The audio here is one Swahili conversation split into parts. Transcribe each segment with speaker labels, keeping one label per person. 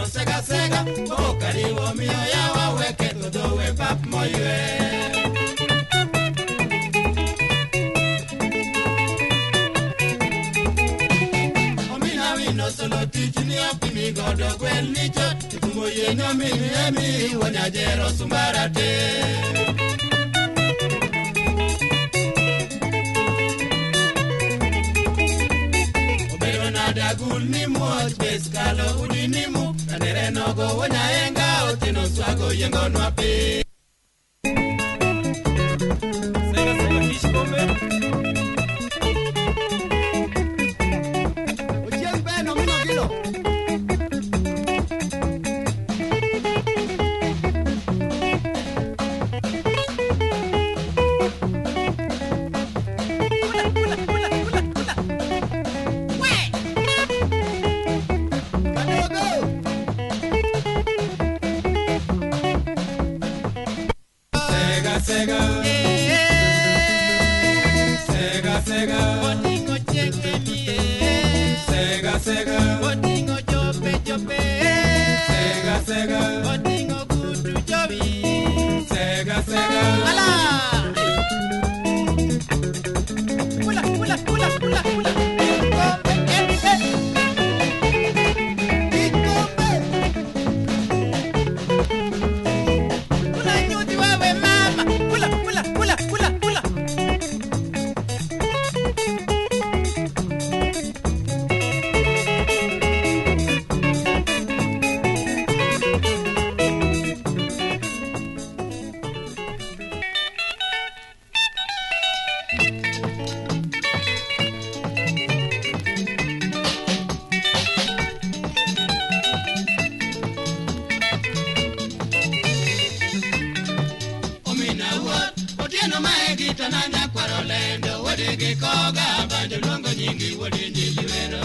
Speaker 1: no sega sega okariwo miyo yawa weke todo we pap moywe omina wino solo tijini opimi godo gwel nicho tumo yenyo mimi emi wanyajero sumbarate Dagul ni much beskalo udinimu Kanere nogo wanyaenga Otino swago yengo nwapi Sega kishkombe Ochieng peno mino gilo Sega, Sega, Sega, Botingo cheque mie. Sega, Sega, Botingo chope chope. Sega, Sega, Botingo kutu chobi. Sega, Sega, ala. Pula, pula, pula, pula, pula. Tananya kwarolendo wadege koga banjo luongo nyingi wadi nyiwero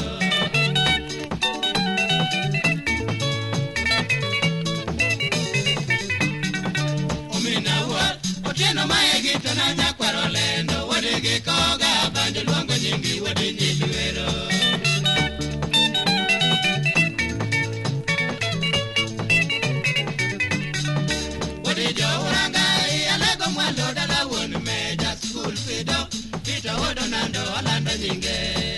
Speaker 1: omina wat otieno maegi tananya kwarolendo wadege koga banjo luongo nyingi wadi nyiwero wadi jowranga alego mwalo dala won meja school fido Tito odo nando alanda nyinge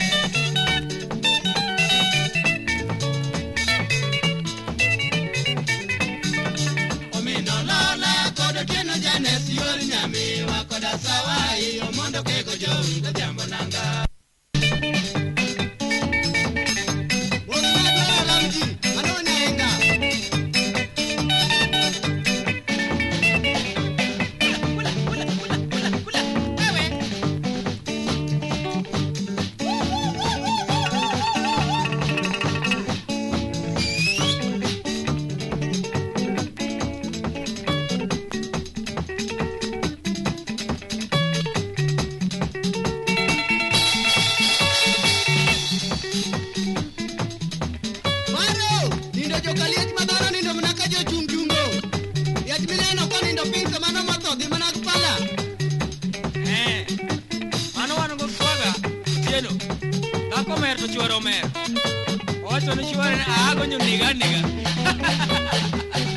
Speaker 1: Omino lola kodo tieno janes yor nyami wakoda sawai omondo kego jowi go jambo nanga Mer to chuoro mer. Ocho ni chuoro ago nyuniga niga.